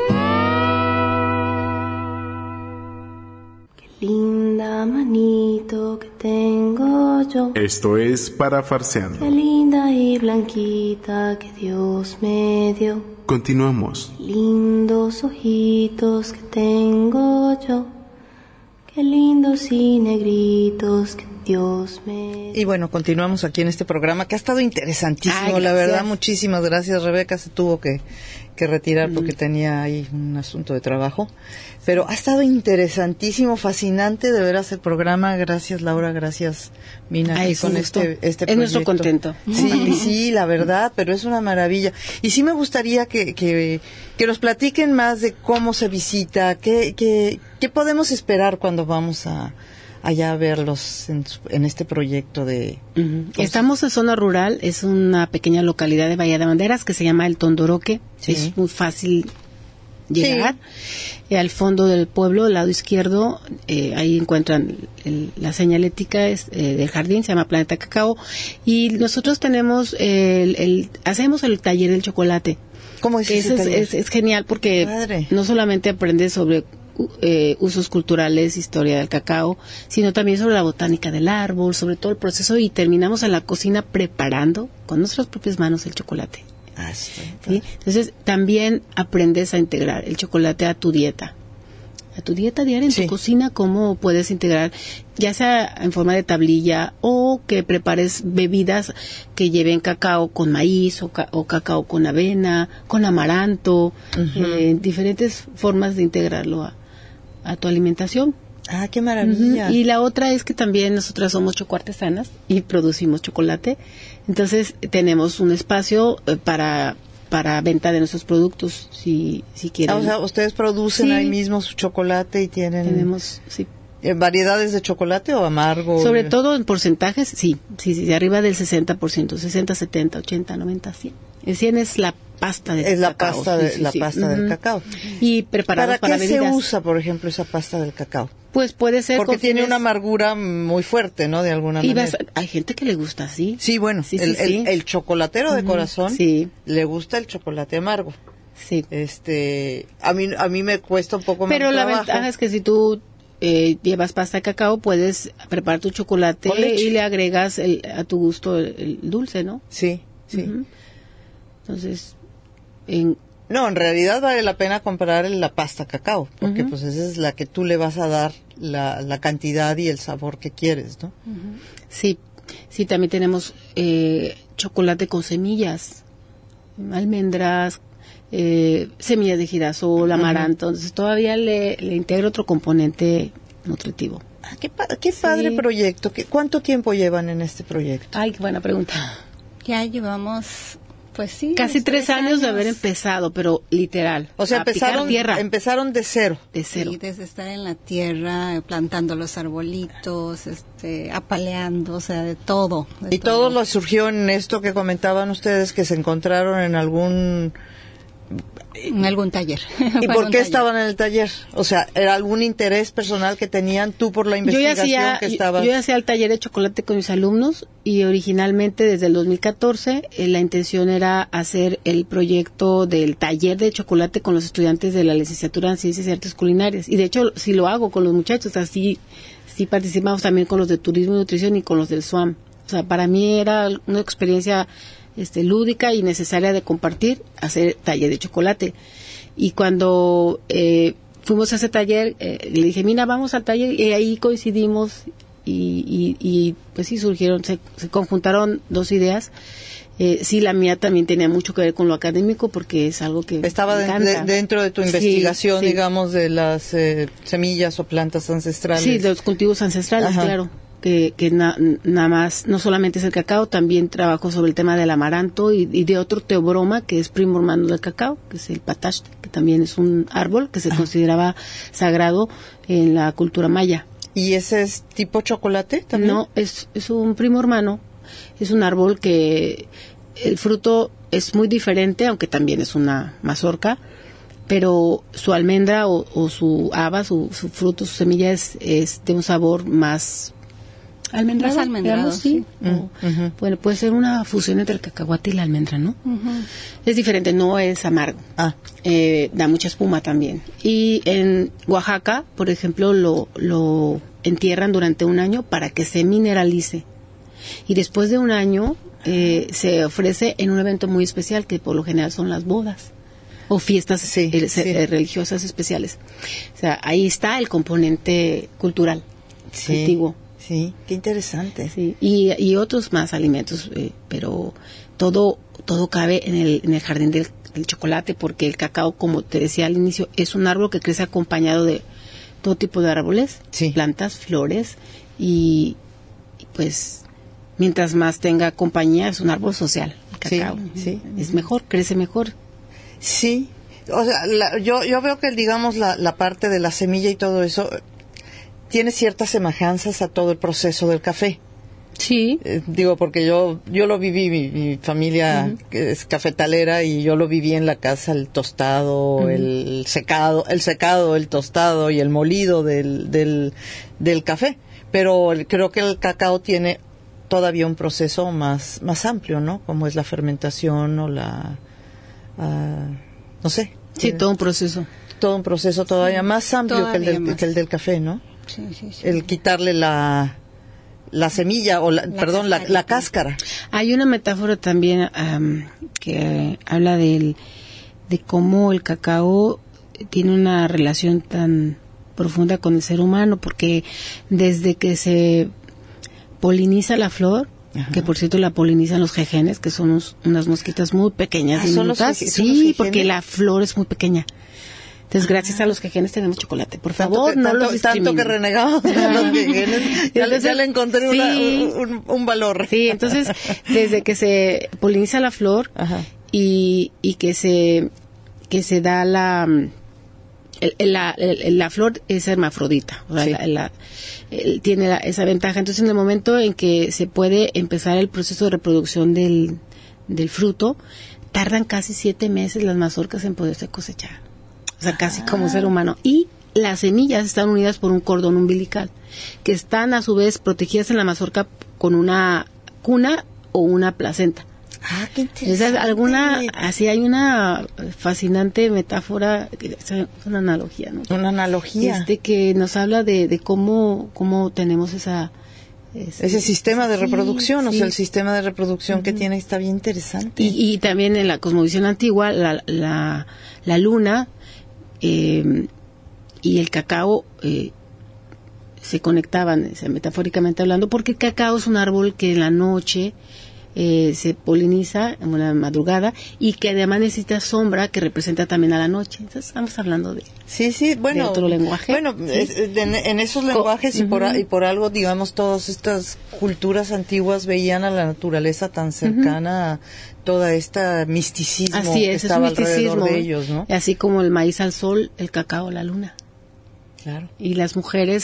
Qué linda manito que tengo yo. Esto es Para Farciendo. Qué linda y blanquita que Dios me dio. Continuamos. Lindos ojitos que tengo yo. Qué lindos y negritos que Dios me... Y bueno, continuamos aquí en este programa que ha estado interesantísimo, la verdad. Muchísimas gracias. Rebeca se tuvo que retirar porque tenía ahí un asunto de trabajo, pero ha estado interesantísimo, fascinante de veras el programa. Gracias, Laura, gracias, Mina, con este proyecto. Es nuestro contento. Sí, la verdad, pero es una maravilla. Y sí me gustaría que nos platiquen más de cómo se visita, qué podemos esperar cuando vamos allá a verlos en este proyecto de... Estamos en zona rural, es una pequeña localidad de Bahía de Banderas que se llama El Tondoroque, es muy fácil llegar. Al fondo del pueblo, del lado izquierdo, ahí encuentran la señalética del jardín, se llama Planeta Cacao, y nosotros tenemos hacemos el taller del chocolate. ¿Cómo es ese taller? Es genial porque no solamente aprendes sobre usos culturales, historia del cacao, sino también sobre la botánica del árbol, sobre todo el proceso, y terminamos en la cocina preparando con nuestras propias manos el chocolate. ¿Sí? Entonces también aprendes a integrar el chocolate a tu dieta diaria en tu cocina, cómo puedes integrar, ya sea en forma de tablilla o que prepares bebidas que lleven cacao con maíz o cacao con avena, con amaranto, diferentes formas de integrarlo a tu alimentación. Ah, qué maravilla. Y la otra es que también nosotras somos chocoartesanas y producimos chocolate. Entonces tenemos un espacio para venta de nuestros productos, si quieren. O sea, ustedes producen ahí mismo su chocolate y tenemos variedades de chocolate o amargo. Sobre todo en porcentajes, sí, arriba del 60%, 60, 70, 80, 90, 100. El 100 es la pasta del cacao. La pasta del cacao. Y preparados para bebidas. ¿Para qué se usa, por ejemplo, esa pasta del cacao? Pues puede ser porque tiene una amargura muy fuerte, ¿no? De alguna manera. Hay gente que le gusta así. Sí, bueno, el chocolatero de corazón le gusta el chocolate amargo. Sí. A mí me cuesta un poco más. Pero la ventaja es que si tú llevas pasta de cacao, puedes preparar tu chocolate y le agregas a tu gusto el dulce, ¿no? Sí. Entonces, No, en realidad vale la pena comprar la pasta cacao, porque pues esa es la que tú le vas a dar la cantidad y el sabor que quieres, ¿no? Sí, también tenemos chocolate con semillas, almendras, semillas de girasol, amaranto, entonces todavía le integro otro componente nutritivo. Qué padre proyecto. ¿Cuánto tiempo llevan en este proyecto? Ay, qué buena pregunta. Ya llevamos... Pues sí, casi 3 años de haber empezado, pero literal. O sea, empezaron de cero. De cero. Sí, desde estar en la tierra, plantando los arbolitos, apaleando, o sea, de todo. ¿Y todo lo surgió en esto que comentaban ustedes, que se encontraron en algún taller? ¿Y por qué estaban en el taller? O sea, ¿era algún interés personal que tenían tú por la investigación que estabas? Yo hacía el taller de chocolate con mis alumnos y originalmente desde el 2014 la intención era hacer el proyecto del taller de chocolate con los estudiantes de la licenciatura en Ciencias y Artes Culinarias. Y de hecho sí lo hago con los muchachos, así sí participamos también con los de Turismo y Nutrición y con los del SWAM. O sea, para mí era una experiencia lúdica y necesaria de compartir, hacer taller de chocolate. Y cuando fuimos a ese taller, le dije, mira, vamos al taller, y ahí coincidimos y pues sí surgieron, se conjuntaron dos ideas. Sí, la mía también tenía mucho que ver con lo académico porque es algo que estaba dentro de tu investigación, digamos, de las semillas o plantas ancestrales. Sí, de los cultivos ancestrales, claro. Que nada más, no solamente es el cacao, también trabajo sobre el tema del amaranto y de otro teobroma que es primo hermano del cacao, que es el pataste, que también es un árbol que se consideraba sagrado en la cultura maya. ¿Y ese es tipo chocolate también? No, es un primo hermano, es un árbol que el fruto es muy diferente, aunque también es una mazorca, pero su almendra o su haba, su fruto, su semilla es de un sabor más almendrado, sí. Bueno, puede ser una fusión entre el cacahuate y la almendra, ¿no? Es diferente, no es amargo. Da mucha espuma también. Y en Oaxaca, por ejemplo, lo entierran durante 1 año para que se mineralice. Y después de 1 año se ofrece en un evento muy especial, que por lo general son las bodas o fiestas religiosas especiales. O sea, ahí está el componente cultural antiguo. Sí, qué interesante. Sí, y otros más alimentos, pero todo cabe en el jardín del chocolate, porque el cacao, como te decía al inicio, es un árbol que crece acompañado de todo tipo de árboles, plantas, flores, y pues mientras más tenga compañía, es un árbol social, el cacao. Sí. Es mejor, crece mejor. Sí, o sea, yo veo que, digamos, la parte de la semilla y todo eso tiene ciertas semejanzas a todo el proceso del café. Sí. Digo, porque yo lo viví, mi familia es cafetalera, y yo lo viví en la casa, el tostado, el secado, el tostado y el molido del café. Pero creo que el cacao tiene todavía un proceso más amplio, ¿no? Como es la fermentación o no sé. Sí, todo un proceso. Todo un proceso todavía más amplio que el del café, ¿no? Sí. El quitarle la semilla o la cáscara. Hay una metáfora también que habla de cómo el cacao tiene una relación tan profunda con el ser humano, porque desde que se poliniza la flor, que por cierto la polinizan los jejenes, que son unas mosquitas muy pequeñas, diminutas. Sí, porque la flor es muy pequeña. Entonces, gracias a los jejenes tenemos chocolate. Por favor, no los discriminen. Tanto que renegamos de los jejenes. Ya le encontré un valor. Sí, entonces, desde que se poliniza la flor y que se da la flor es hermafrodita. O sea, tiene esa ventaja. Entonces, en el momento en que se puede empezar el proceso de reproducción del fruto, tardan casi 7 meses las mazorcas en poderse cosechar. O sea, casi como ser humano. Y las semillas están unidas por un cordón umbilical, que están a su vez protegidas en la mazorca con una cuna o una placenta. Qué interesante. Así hay una fascinante metáfora, es una analogía, ¿no? Una analogía. Que nos habla de cómo tenemos ese sistema de reproducción, o sea, el sistema de reproducción que tiene está bien interesante. Y también en la cosmovisión antigua, la luna y el cacao se conectaban, metafóricamente hablando, porque el cacao es un árbol que en la noche se poliniza en la madrugada y que además necesita sombra, que representa también a la noche. Entonces estamos hablando de bueno, de otro lenguaje. Bueno, en esos lenguajes y por algo, digamos, todas estas culturas antiguas veían a la naturaleza tan cercana a toda esta misticismo. Así es, que estaba es un misticismo, alrededor de ellos, ¿no? Así como el maíz al sol, el cacao a la luna. Claro. Y las mujeres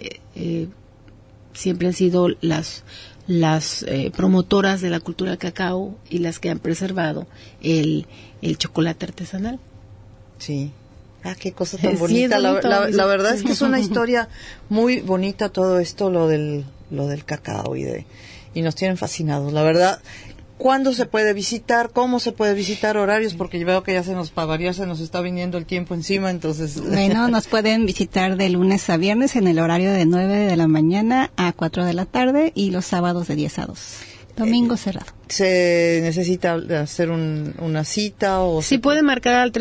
siempre han sido las promotoras de la cultura del cacao y las que han preservado el chocolate artesanal. Sí. Qué cosa tan bonita. La verdad es que es una historia muy bonita todo esto, lo del cacao y nos tienen fascinados. La verdad, ¿cuándo se puede visitar? ¿Cómo se puede visitar? Horarios, porque veo que ya se nos está viniendo el tiempo encima, entonces... Bueno, nos pueden visitar de lunes a viernes en el horario de 9 de la mañana a 4 de la tarde y los sábados de 10 a 2. Domingo cerrado. ¿Se necesita hacer una cita? Sí, pueden marcar al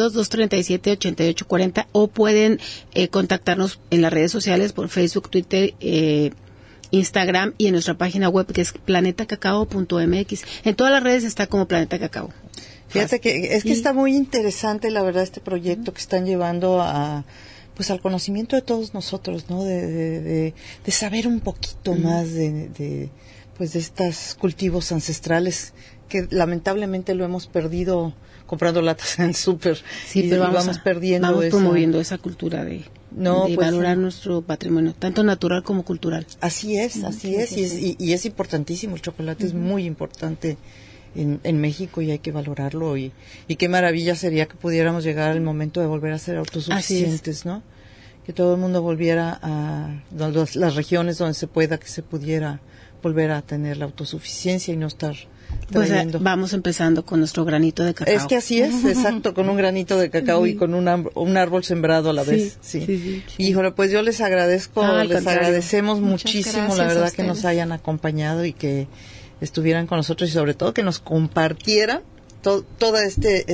322-237-8840 o pueden contactarnos en las redes sociales por Facebook, Twitter, Instagram y en nuestra página web que es planetacacao.mx. En todas las redes está como Planeta Cacao. Fíjate que está muy interesante, la verdad, este proyecto que están llevando al conocimiento de todos nosotros, ¿no? De saber un poquito más de estos cultivos ancestrales que lamentablemente lo hemos perdido comprando latas en el súper. Sí, pero vamos promoviendo esa cultura de valorar nuestro patrimonio, tanto natural como cultural. Así es. Y es importantísimo, el chocolate es muy importante en México y hay que valorarlo y qué maravilla sería que pudiéramos llegar al momento de volver a ser autosuficientes, ¿no? Que todo el mundo volviera a las regiones donde se pueda, que se pudiera volver a tener la autosuficiencia y no estar trayendo. Vamos empezando con nuestro granito de cacao. Es que así es, exacto, con un granito de cacao y con un árbol sembrado a la vez. Sí. Híjole, pues yo les agradezco, agradecemos muchísimo, la verdad, que nos hayan acompañado y que estuvieran con nosotros y sobre todo que nos compartieran toda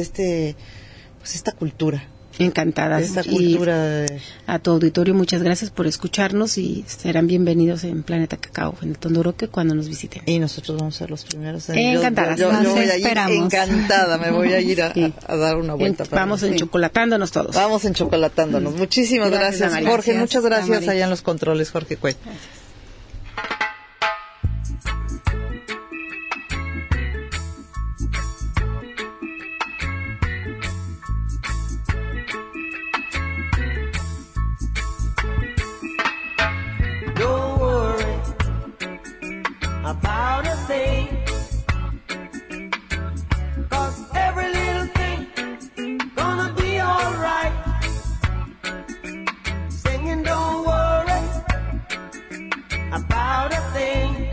esta cultura. Encantadas. Esta cultura a tu auditorio, muchas gracias por escucharnos y serán bienvenidos en Planeta Cacao, en el Tondoroque, cuando nos visiten. Y nosotros vamos a ser los primeros. Encantadas. Yo voy a ir encantada, me voy a ir a dar una vuelta. Vamos enchocolatándonos todos. Vamos enchocolatándonos. Muchísimas gracias Jorge. Muchas gracias allá en los controles, Jorge Cue. Gracias. About a thing, 'cause every little thing gonna be alright. Singing, don't worry about a thing,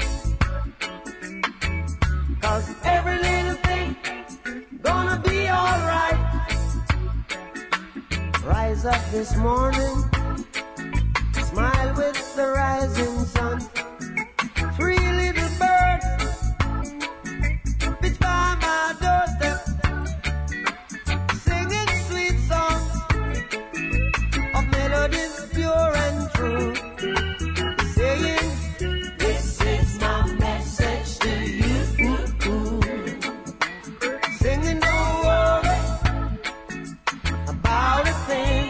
'cause every little thing gonna be alright. Rise up this morning, smile with the rising sun. Three little birds pitch by my doorstep, singing sweet songs of melodies pure and true, saying, this is my message to you. Singing, don't worry about a thing,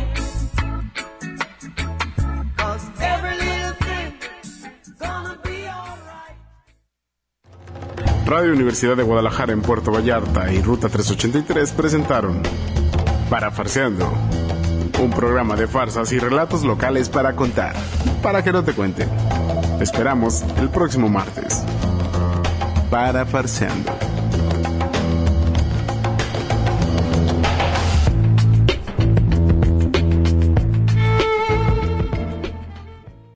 'cause every little thing gonna be Radio Universidad de Guadalajara en Puerto Vallarta y Ruta 383 presentaron Parafarseando, un programa de farsas y relatos locales para contar, para que no te cuenten. Te esperamos el próximo martes. Parafarseando.